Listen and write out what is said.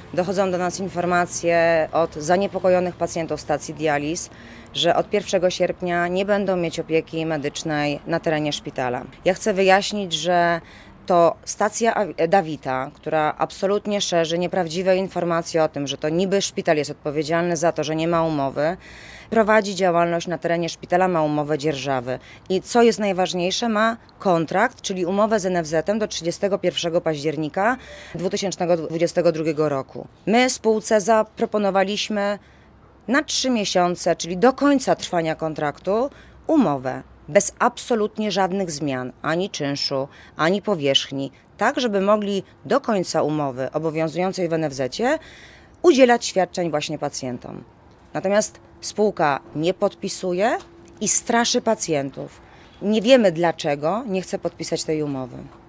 Dochodzą do nas informacje od zaniepokojonych pacjentów stacji dializ, że od 1 sierpnia nie będą mieć opieki medycznej na terenie szpitala. Ja chcę wyjaśnić, że to stacja Dawita, która absolutnie szerzy nieprawdziwe informacje o tym, że to niby szpital jest odpowiedzialny za to, że nie ma umowy, prowadzi działalność na terenie szpitala, ma umowę dzierżawy. I co jest najważniejsze, ma kontrakt, czyli umowę z NFZ-em do 31 października 2022 roku. My spółce zaproponowaliśmy na 3 miesiące, czyli do końca trwania kontraktu, umowę bez absolutnie żadnych zmian, ani czynszu, ani powierzchni, tak żeby mogli do końca umowy obowiązującej w NFZ-cie udzielać świadczeń właśnie pacjentom. Natomiast spółka nie podpisuje i straszy pacjentów. Nie wiemy dlaczego nie chce podpisać tej umowy.